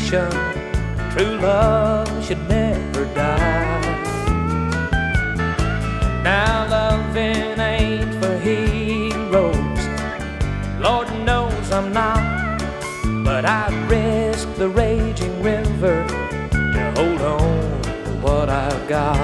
tradition. True love should never die. Now loving ain't for heroes, Lord knows I'm not, but I'd risk the raging river to hold on to what I've got.